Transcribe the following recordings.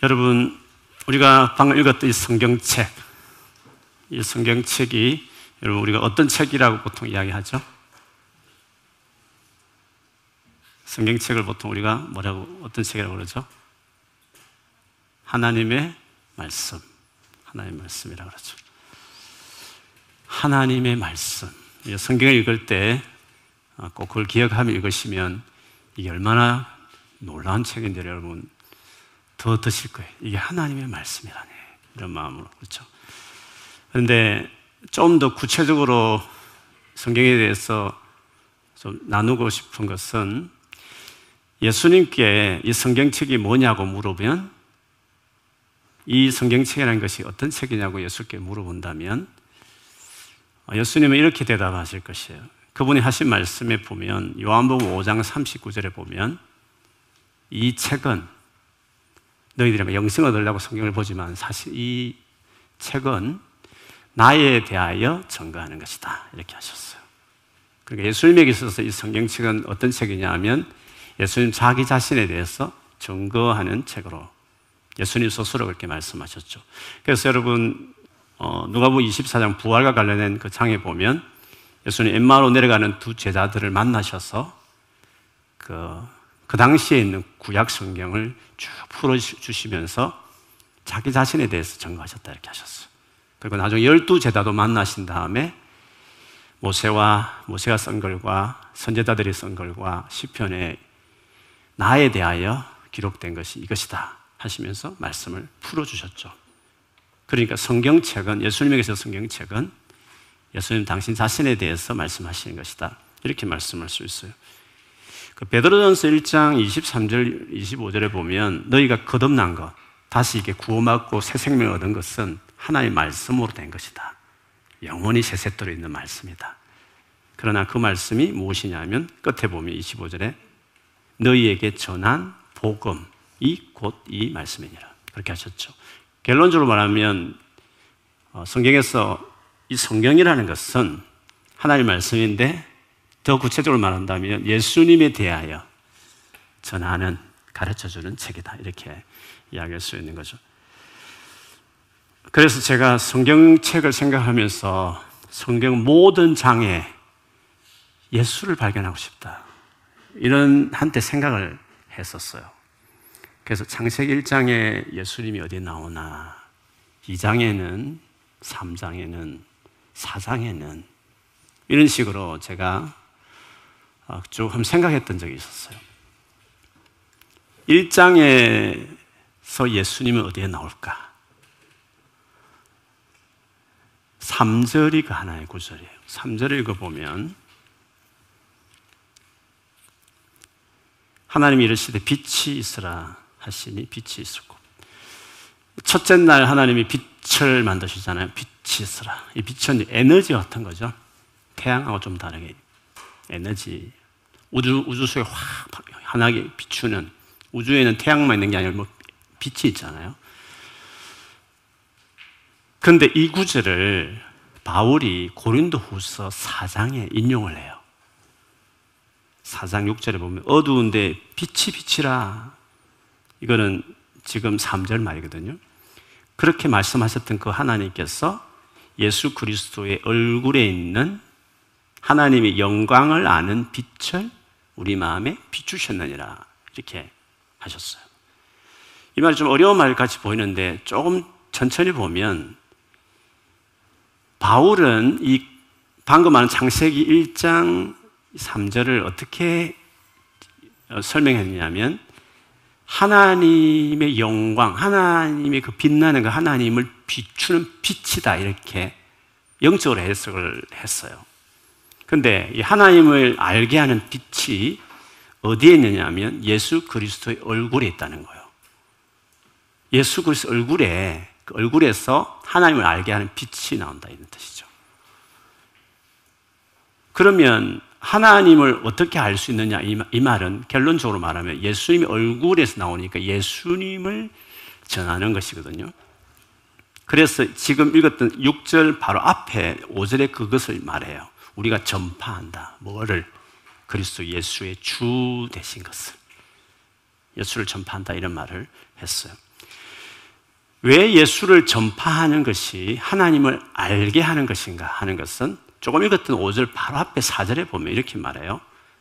여러분, 우리가 방금 읽었던 이 성경책, 이 성경책이 여러분 우리가 어떤 책이라고 보통 이야기하죠? 성경책을 보통 우리가 뭐라고, 어떤 책이라고 그러죠? 하나님의 말씀, 하나님의 말씀이라고 그러죠. 하나님의 말씀. 성경을 읽을 때 꼭 그걸 기억하며 읽으시면 이게 얼마나 놀라운 책인지 여러분 더 드실 거예요. 이게 하나님의 말씀이라네, 이런 마음으로. 그렇죠? 그런데 좀 더 구체적으로 성경에 대해서 좀 나누고 싶은 것은, 예수님께 이 성경책이 뭐냐고 물어보면, 이 성경책이라는 것이 어떤 책이냐고 예수께 물어본다면 예수님은 이렇게 대답하실 것이에요. 그분이 하신 말씀에 보면, 요한복음 5장 39절에 보면, 이 책은 너희들이 영생을 얻으려고 성경을 보지만 사실 이 책은 나에 대하여 증거하는 것이다, 이렇게 하셨어요. 그러니까 예수님에게 있어서 이 성경책은 어떤 책이냐 하면, 예수님 자기 자신에 대해서 증거하는 책으로 예수님 스스로 그렇게 말씀하셨죠. 그래서 여러분, 누가복음 24장 부활과 관련된 그 장에 보면 예수님 엠마오로 내려가는 두 제자들을 만나셔서 그 당시에 있는 구약 성경을 쭉 풀어주시면서 자기 자신에 대해서 증거하셨다, 이렇게 하셨어요. 그리고 나중에 12제자도 만나신 다음에 모세가 쓴 글과 선지자들이 쓴 글과 시편에 나에 대하여 기록된 것이 이것이다 하시면서 말씀을 풀어주셨죠. 그러니까 성경책은, 예수님에게서 성경책은 예수님 당신 자신에 대해서 말씀하시는 것이다, 이렇게 말씀할 수 있어요. 베드로전서 1장 23절 25절에 보면, 너희가 거듭난 것, 다시 이게 구원받고 새 생명을 얻은 것은 하나님의 말씀으로 된 것이다. 영원히 세세토로 있는 말씀이다. 그러나 그 말씀이 무엇이냐면, 끝에 보면 25절에 너희에게 전한 복음이 곧 이 말씀이니라, 그렇게 하셨죠. 결론적으로 말하면 성경에서 이 성경이라는 것은 하나님의 말씀인데, 더 구체적으로 말한다면 예수님에 대하여 전하는, 가르쳐주는 책이다, 이렇게 이야기할 수 있는 거죠. 그래서 제가 성경책을 생각하면서 성경 모든 장에 예수를 발견하고 싶다, 이런 한때 생각을 했었어요. 그래서 창세기 1장에 예수님이 어디에 나오나, 2장에는, 3장에는, 4장에는, 이런 식으로 제가 쭉 한번 생각했던 적이 있었어요. 1장에서 예수님은 어디에 나올까? 3절이 그 하나의 구절이에요. 3절을 읽어보면, 하나님이 이르시되 빛이 있으라 하시니 빛이 있었고, 첫째 날 하나님이 빛을 만드시잖아요. 빛이 있으라. 이 빛은 에너지 같은 거죠. 태양하고 좀 다르게 에너지, 우주 속에 확 환하게 비추는, 우주에는 태양만 있는 게 아니라 뭐 빛이 있잖아요. 그런데 이 구절을 바울이 고린도후서 4장에 인용을 해요. 4장 6절에 보면 어두운데 빛이 비치라, 이거는 지금 3절 말이거든요. 그렇게 말씀하셨던 그 하나님께서 예수 그리스도의 얼굴에 있는 하나님의 영광을 아는 빛을 우리 마음에 비추셨느니라, 이렇게 하셨어요. 이 말이 좀 어려운 말 같이 보이는데 조금 천천히 보면, 바울은 이 방금 말한 창세기 1장 3절을 어떻게 설명했냐면, 하나님의 영광, 하나님의 그 빛나는 그 하나님을 비추는 빛이다, 이렇게 영적으로 해석을 했어요. 그런데 이 하나님을 알게 하는 빛이 어디에 있느냐 하면 예수 그리스도의 얼굴에 있다는 거예요. 예수 그리스도 얼굴에, 그 얼굴에서 하나님을 알게 하는 빛이 나온다, 이런 뜻이죠. 그러면 하나님을 어떻게 알 수 있느냐, 이 말은 결론적으로 말하면 예수님의 얼굴에서 나오니까 예수님을 전하는 것이거든요. 그래서 지금 읽었던 6절 바로 앞에 5절에 그것을 말해요. 우리가 전파한다. 뭐를? 그리스도 예수의 주 되신 것을. 예수를 전파한다, 이런 말을 했어요. 왜 예수를 전파하는 것이 하나님을 알게 하는 것인가 하는 것은 조금 읽었던 5절 바로 앞에 4절에 보면 이렇게 말해요.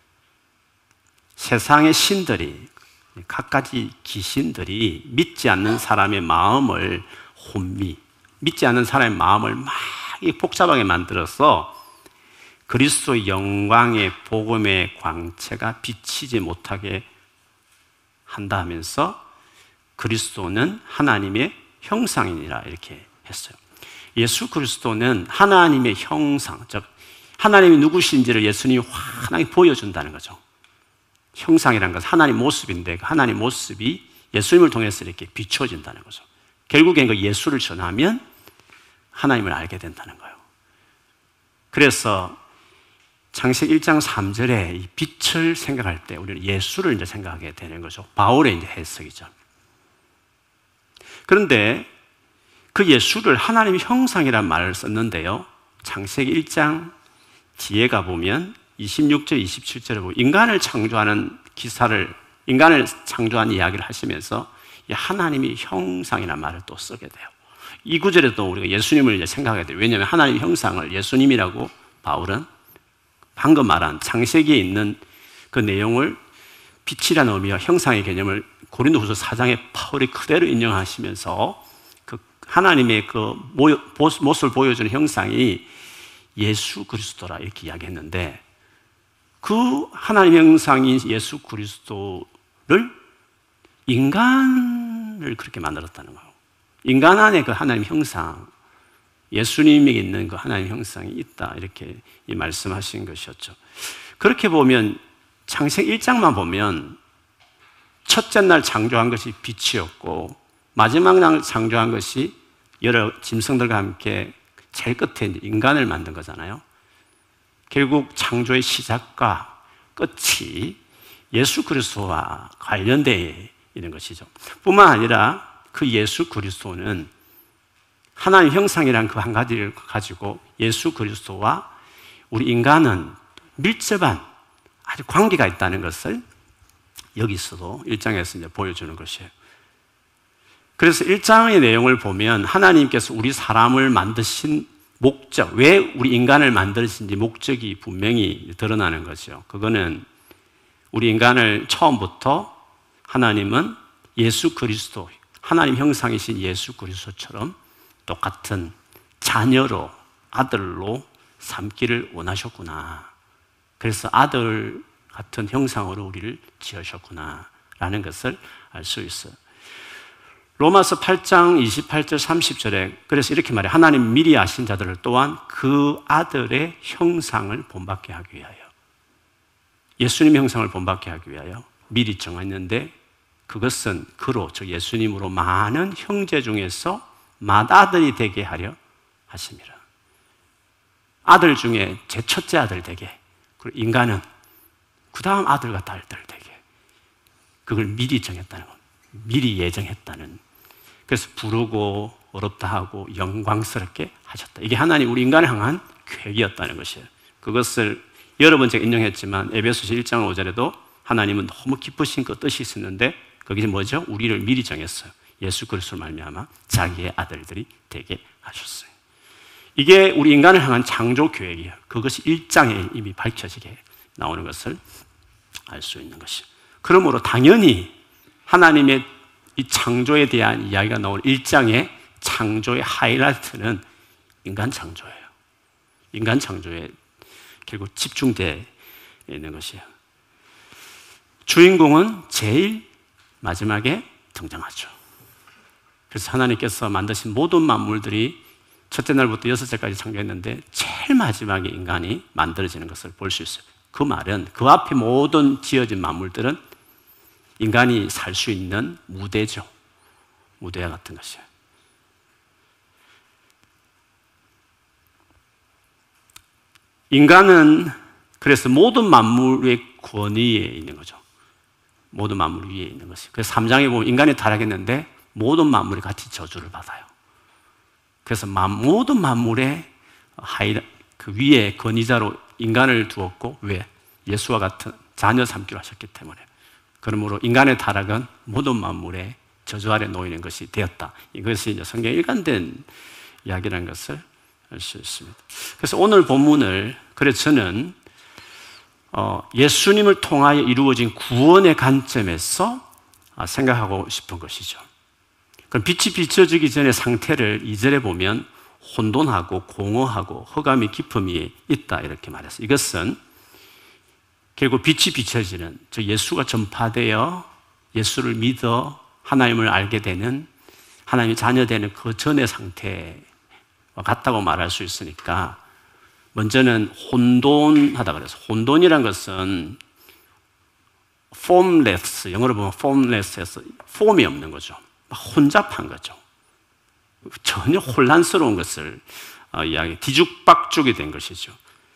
세상의 신들이, 갖가지 귀신들이 믿지 않는 사람의 마음을 믿지 않는 사람의 마음을 막 복잡하게 만들어서 그리스도의 영광의 복음의 광채가 비치지 못하게 한다 하면서 그리스도는 하나님의 형상이니라 이렇게 했어요. 예수 그리스도는 하나님의 형상, 즉 하나님이 누구신지를 예수님이 환하게 보여준다는 거죠. 형상이라는 것은 하나님 모습인데 그 하나님 모습이 예수님을 통해서 이렇게 비춰진다는 거죠. 결국엔 그 예수를 전하면 하나님을 알게 된다는 거예요. 그래서 창세기 1장 3절에 이 빛을 생각할 때 우리는 예수를 이제 생각하게 되는 거죠. 바울의 이제 해석이죠. 그런데 그 예수를 하나님의 형상이라는 말을 썼는데요. 창세기 1장 뒤에 가보면 26절, 27절에 보면 인간을 창조하는 인간을 창조하는 이야기를 하시면서 하나님의 형상이라는 말을 또 쓰게 돼요. 이 구절에도 우리가 예수님을 이제 생각하게 돼요. 왜냐하면 하나님의 형상을 예수님이라고 바울은 방금 말한 창세기에 있는 그 내용을 빛이라는 의미와 형상의 개념을 고린도후서 4장의 바울이 그대로 인용하시면서 그 하나님의 그 모습을 보여주는 형상이 예수 그리스도라 이렇게 이야기했는데 그 하나님의 형상인 예수 그리스도를 인간을 그렇게 만들었다는 거예요. 인간 안에 그 하나님 형상, 예수님에게 있는 그 하나님 형상이 있다 이렇게 말씀하신 것이었죠. 그렇게 보면 창세기 1장만 보면 첫째 날 창조한 것이 빛이었고 마지막 날 창조한 것이 여러 짐승들과 함께 제일 끝에 인간을 만든 거잖아요. 결국 창조의 시작과 끝이 예수 그리스도와 관련되어 있는 것이죠. 뿐만 아니라 그 예수 그리스도는 하나님 형상이라는 그 한 가지를 가지고 예수 그리스도와 우리 인간은 밀접한 아주 관계가 있다는 것을 여기서도 1장에서 이제 보여주는 것이에요. 그래서 1장의 내용을 보면 하나님께서 우리 사람을 만드신 목적, 왜 우리 인간을 만드신지 목적이 분명히 드러나는 거죠. 그거는 우리 인간을 처음부터 하나님은 예수 그리스도, 하나님 형상이신 예수 그리스도처럼 똑같은 자녀로, 아들로 삼기를 원하셨구나. 그래서 아들 같은 형상으로 우리를 지으셨구나 라는 것을 알 수 있어요. 로마서 8장 28절 30절에 그래서 이렇게 말해요. 하나님 미리 아신 자들을 또한 그 아들의 형상을 본받게 하기 위하여, 예수님의 형상을 본받게 하기 위하여 미리 정했는데 그것은 그로, 즉 예수님으로 많은 형제 중에서 맏아들이 되게 하려 하심이라. 아들 중에 제 첫째 아들 되게, 그리고 인간은 그 다음 아들과 딸들 되게, 그걸 미리 정했다는 것, 미리 예정했다는. 그래서 부르고 어렵다 하고 영광스럽게 하셨다. 이게 하나님 우리 인간을 향한 계획이었다는 것이에요. 그것을 여러 번 제가 인용했지만 에베소서 1장 5절에도 하나님은 너무 기쁘신 그 뜻이 있었는데 거기서 뭐죠? 우리를 미리 정했어요. 예수 그리스도로 말미암아 자기의 아들들이 되게 하셨어요. 이게 우리 인간을 향한 창조 계획이에요. 그것이 1장에 이미 밝혀지게 나오는 것을 알 수 있는 것이에요. 그러므로 당연히 하나님의 이 창조에 대한 이야기가 나오는 1장의 창조의 하이라이트는 인간 창조예요. 인간 창조에 결국 집중되어 있는 것이에요. 주인공은 제일 마지막에 등장하죠. 그래서 하나님께서 만드신 모든 만물들이 첫째 날부터 여섯째까지 창조했는데 제일 마지막에 인간이 만들어지는 것을 볼 수 있어요. 그 말은 그 앞에 모든 지어진 만물들은 인간이 살 수 있는 무대죠. 무대와 같은 것이에요. 인간은 그래서 모든 만물의 권위에 있는 거죠. 모든 만물 위에 있는 것이에요. 그래서 3장에 보면 인간이 타락했는데 모든 만물이 같이 저주를 받아요. 그래서 모든 만물의 그 위에 권위자로 인간을 두었고, 왜? 예수와 같은 자녀 삼기로 하셨기 때문에. 그러므로 인간의 타락은 모든 만물의 저주 아래 놓이는 것이 되었다. 이것이 이제 성경 일관된 이야기라는 것을 알 수 있습니다. 그래서 오늘 본문을 그래서 저는 예수님을 통하여 이루어진 구원의 관점에서 생각하고 싶은 것이죠. 그럼 빛이 비춰지기 전의 상태를 2절에 보면 혼돈하고 공허하고 흑암이 깊음이 있다 이렇게 말했어요. 이것은 결국 빛이 비춰지는 저 예수가 전파되어 예수를 믿어 하나님을 알게 되는 하나님의 자녀되는 그 전의 상태와 같다고 말할 수 있으니까 먼저는 혼돈하다 그래서 혼돈이란 것은 formless, 영어로 보면 formless에서 폼이 없는 거죠. 혼잡한 거죠. 전혀 혼란스러운 것을 뒤죽박죽이 된 것이죠.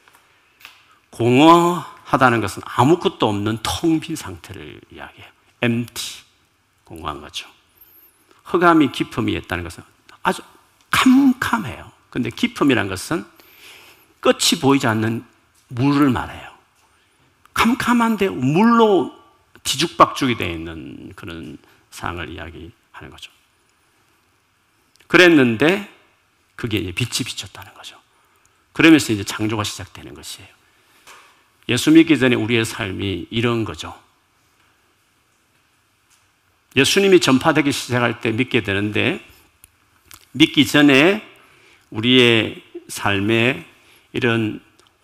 공허하다는 것은 아무것도 없는 텅 빈 상태를 이야기해요. empty, 공허한 거죠. 흑암이 깊음이 있다는 것은 아주 캄캄해요. 그런데 깊음이란 것은 끝이 보이지 않는 물을 말해요. 캄캄한데 물로 뒤죽박죽이 되어 있는 그런 상황을 이야기하는 거죠. 그랬는데 그게 이제 빛이 비쳤다는 거죠. 그러면서 이제 창조가 시작되는 것이에요. 예수 믿기 전에 우리의 삶이 이런 거죠. 예수님이 전파되기 시작할 때 믿게 되는데 믿기 전에 우리의 삶에 이런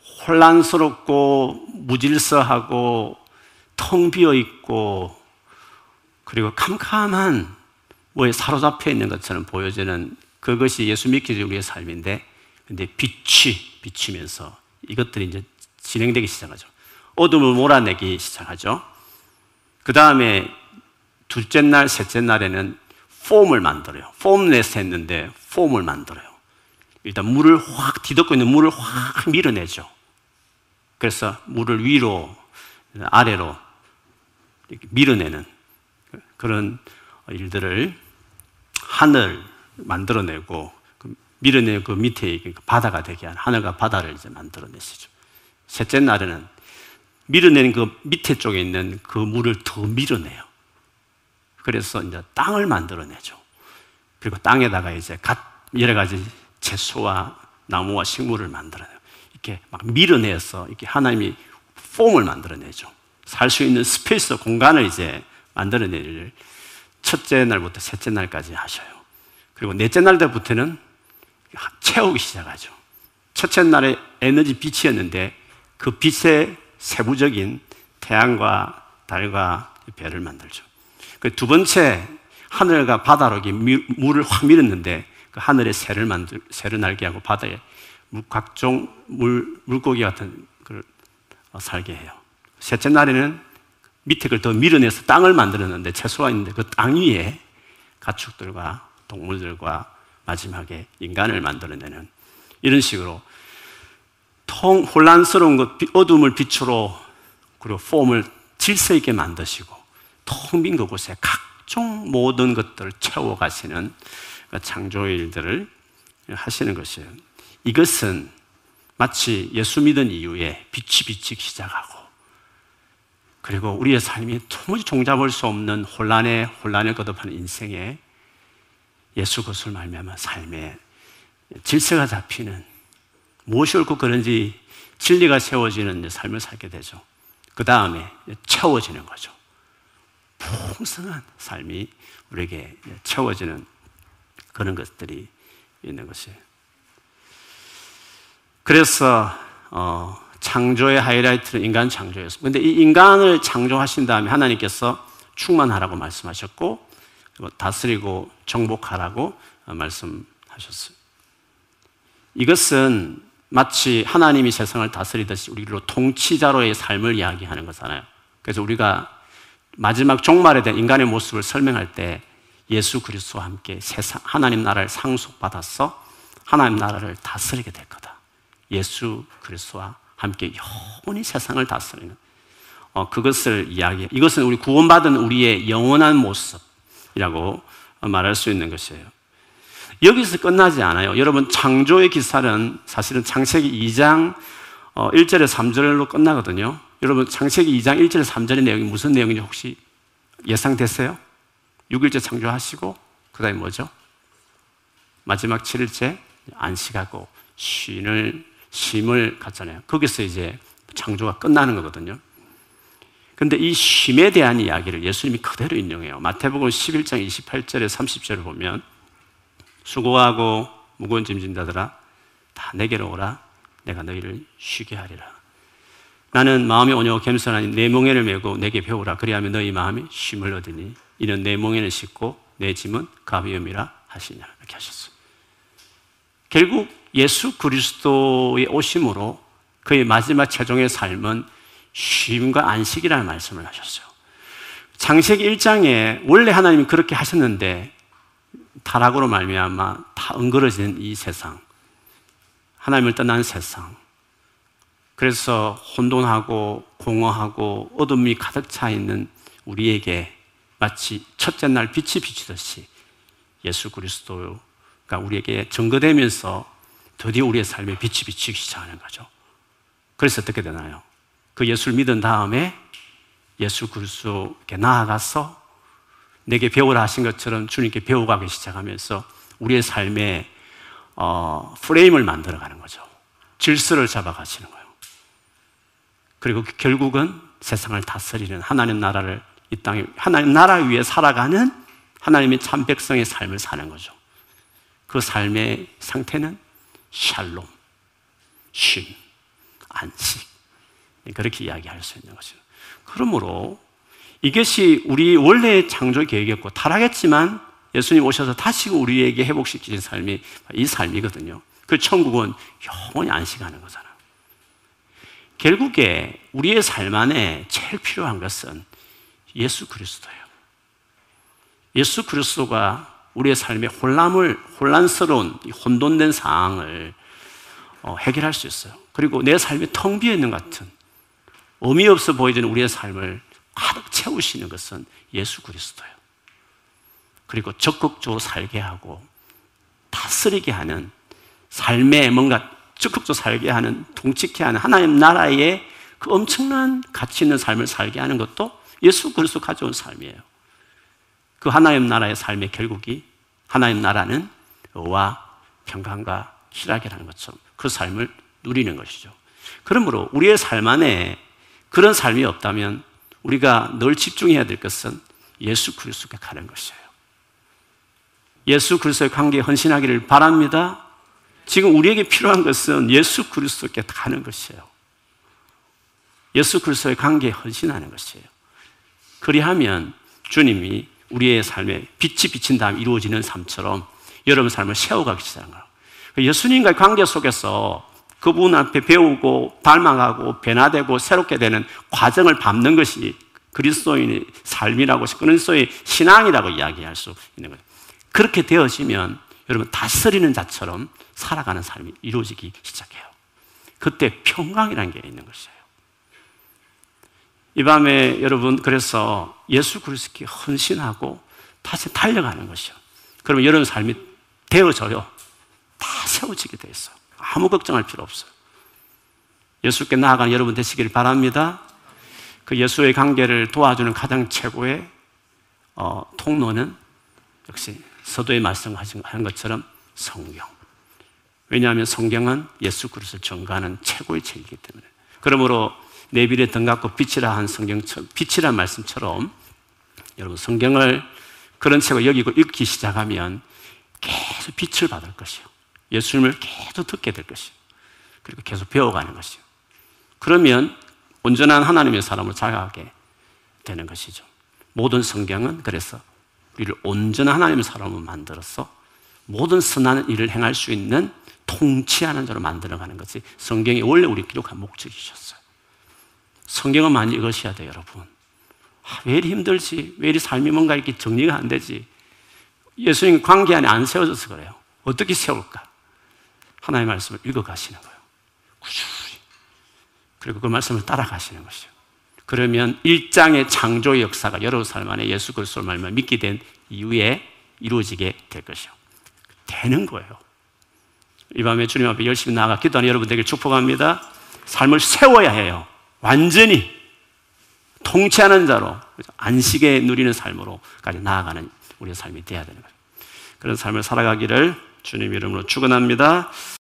혼란스럽고 무질서하고 텅 비어 있고 그리고 캄캄한 뭐에 사로잡혀 있는 것처럼 보여지는 그것이 예수 믿기 전에 우리의 삶인데 근데 빛이 비치면서 이것들이 이제 진행되기 시작하죠. 어둠을 몰아내기 시작하죠. 그 다음에 둘째 날, 셋째 날에는 폼을 만들어요. 폼레스 했는데 폼을 만들어요. 일단 물을 확 뒤덮고 있는 물을 확 밀어내죠. 그래서 물을 위로 아래로 이렇게 밀어내는 그런 일들을 하늘 만들어내고 밀어내고 그 밑에 바다가 되게 하는 하늘과 바다를 이제 만들어내시죠. 셋째 날에는 밀어내는 그 밑에 쪽에 있는 그 물을 더 밀어내요. 그래서 이제 땅을 만들어내죠. 그리고 땅에다가 이제 여러 가지 채소와 나무와 식물을 만들어내요. 이렇게 막 밀어내서 이렇게 하나님이 폼을 만들어내죠. 살 수 있는 스페이스, 공간을 이제 만들어내기를 첫째 날부터 셋째 날까지 하셔요. 그리고 넷째 날 때부터는 채우기 시작하죠. 첫째 날에 에너지 빛이었는데 그 빛의 세부적인 태양과 달과 별을 만들죠. 그 두 번째 하늘과 바다로 물을 확 밀었는데 그 하늘에 새를 날게 하고 바다에 각종 물고기 같은 걸 살게 해요. 셋째 날에는 밑에 걸 더 밀어내서 땅을 만들었는데 채소가 있는데 그 땅 위에 가축들과 동물들과 마지막에 인간을 만들어내는 이런 식으로 혼란스러운 것, 어둠을 빛으로 그리고 폼을 질서 있게 만드시고 텅 빈 그곳에 각종 모든 것들을 채워가시는 창조의 일들을 하시는 것이에요. 이것은 마치 예수 믿은 이후에 빛이 비치기 시작하고 그리고 우리의 삶이 도무지 종잡을 수 없는 혼란에 거듭하는 인생에 예수 그리스도를 말미암아 삶에 질서가 잡히는 무엇이 옳고 그런지 진리가 세워지는 삶을 살게 되죠. 그 다음에 채워지는 거죠. 풍성한 삶이 우리에게 채워지는 그런 것들이 있는 것이에요. 그래서 창조의 하이라이트는 인간 창조였습니다. 그런데 이 인간을 창조하신 다음에 하나님께서 충만하라고 말씀하셨고 다스리고 정복하라고 말씀하셨어요. 이것은 마치 하나님이 세상을 다스리듯이 우리로 통치자로의 삶을 이야기하는 거잖아요. 그래서 우리가 마지막 종말에 대한 인간의 모습을 설명할 때 예수 그리스도와 함께 하나님 나라를 상속받아서 하나님 나라를 다스리게 될 거다. 예수 그리스도와 함께 영원히 세상을 다스리는 그것을 이야기해요. 이것은 우리 구원받은 우리의 영원한 모습이라고 말할 수 있는 것이에요. 여기서 끝나지 않아요. 여러분 창조의 기사는 사실은 창세기 2장 1절에 3절로 끝나거든요. 여러분 창세기 2장 1절에 3절의 내용이 무슨 내용인지 혹시 예상됐어요? 6일째 창조하시고 그 다음에 뭐죠? 마지막 7일째 안식하고 쉼을 갖잖아요. 거기서 이제 창조가 끝나는 거거든요. 근데 이 쉼에 대한 이야기를 예수님이 그대로 인용해요. 마태복음 11장 28절에 30절을 보면 수고하고 무거운 짐 진 자들아 다 내게로 오라 내가 너희를 쉬게 하리라. 나는 마음이 온유하고 겸손하니 내 멍에를 메고 내게 배우라. 그리하면 너희 마음이 쉼을 얻으니 이는 내 멍에는 쉽고 내 짐은 가벼움이라 하시냐. 이렇게 하셨어요. 결국 예수 그리스도의 오심으로 그의 마지막 최종의 삶은 쉼과 안식이라는 말씀을 하셨어요. 창세기 1장에 원래 하나님이 그렇게 하셨는데 타락으로 말미암아 다 엉그러진 이 세상, 하나님을 떠난 세상, 그래서 혼돈하고 공허하고 어둠이 가득 차 있는 우리에게 마치 첫째 날 빛이 비추듯이 예수 그리스도가 우리에게 증거되면서 드디어 우리의 삶에 빛이 비추기 시작하는 거죠. 그래서 어떻게 되나요? 그 예수를 믿은 다음에 예수 그리스도께 나아가서 내게 배우라 하신 것처럼 주님께 배워가기 시작하면서 우리의 삶에 프레임을 만들어가는 거죠. 질서를 잡아가시는 거예요. 그리고 결국은 세상을 다스리는 하나님 나라를 이 땅에 하나님 나라 위에 살아가는 하나님의 참 백성의 삶을 사는 거죠. 그 삶의 상태는 샬롬, 쉼, 안식, 그렇게 이야기할 수 있는 거죠. 그러므로 이것이 우리 원래의 창조 계획이었고 타락했지만 예수님 오셔서 다시 우리에게 회복시키신 삶이 이 삶이거든요. 그 천국은 영원히 안식하는 거잖아요. 결국에 우리의 삶 안에 제일 필요한 것은 예수 그리스도예요. 예수 그리스도가 우리의 삶의 혼란스러운 혼돈된 상황을 해결할 수 있어요. 그리고 내 삶이 텅 비어 있는 것 같은 의미 없어 보이는 우리의 삶을 가득 채우시는 것은 예수 그리스도예요. 그리고 적극적으로 살게 하고 다스리게 하는 삶에 뭔가 적극적으로 살게 하는, 통치케 하는 하나님 나라의 그 엄청난 가치 있는 삶을 살게 하는 것도 예수 그리스도 가져온 삶이에요. 그 하나님 나라의 삶의 결국이 하나님 나라는 의와 평강과 희락이라는 것처럼 그 삶을 누리는 것이죠. 그러므로 우리의 삶 안에 그런 삶이 없다면 우리가 늘 집중해야 될 것은 예수 그리스도께 가는 것이에요. 예수 그리스도의 관계에 헌신하기를 바랍니다. 지금 우리에게 필요한 것은 예수 그리스도께 가는 것이에요. 예수 그리스도의 관계에 헌신하는 것이에요. 그리하면 주님이 우리의 삶에 빛이 비친 다음 이루어지는 삶처럼 여러분 삶을 세워가기 시작하는 거예요. 예수님과의 관계 속에서 그분 앞에 배우고 닮아가고 변화되고 새롭게 되는 과정을 밟는 것이 그리스도인의 삶이라고, 그리스도의 신앙이라고 이야기할 수 있는 거예요. 그렇게 되어지면 여러분 다스리는 자처럼 살아가는 삶이 이루어지기 시작해요. 그때 평강이라는 게 있는 것이에요. 이 밤에 여러분 그래서 예수 그리스도께 헌신하고 다시 달려가는 것이요. 그러면 여러분 삶이 되어져요. 다 세워지게 돼 있어요. 아무 걱정할 필요 없어요. 예수께 나아가는 여러분 되시길 바랍니다. 그 예수의 관계를 도와주는 가장 최고의 통로는 역시 서도에 말씀하신 것처럼 성경. 왜냐하면 성경은 예수 그리스도를 증거하는 최고의 책이기 때문에. 그러므로 내빌에 등갑고 빛이라 한 성경처럼, 빛이란 말씀처럼 여러분 성경을 그런 책을 여기고 읽기 시작하면 계속 빛을 받을 것이요. 예수님을 계속 듣게 될 것이요. 그리고 계속 배워가는 것이요. 그러면 온전한 하나님의 사람을 자라게 되는 것이죠. 모든 성경은 그래서 우리를 온전한 하나님의 사람으로 만들어서 모든 선한 일을 행할 수 있는 통치하는 자로 만들어가는 것이 성경이 원래 우리 기록한 목적이셨어요. 성경을 많이 읽으셔야 돼요, 여러분. 왜 이리 힘들지? 왜 이리 삶이 뭔가 이렇게 정리가 안 되지? 예수님 관계 안에 안 세워져서 그래요. 어떻게 세울까? 하나님의 말씀을 읽어가시는 거예요. 꾸준히. 그리고 그 말씀을 따라가시는 것이죠. 그러면 일장의 창조의 역사가 여러분 삶 안에 예수 그리스도를 말미암아 믿게 된 이후에 이루어지게 될 것이요. 되는 거예요. 이 밤에 주님 앞에 열심히 나아가 기도하는 여러분 되길 축복합니다. 삶을 세워야 해요. 완전히 통치하는 자로 안식에 누리는 삶으로까지 나아가는 우리의 삶이 돼야 되는 거예요. 그런 삶을 살아가기를 주님 이름으로 축원합니다.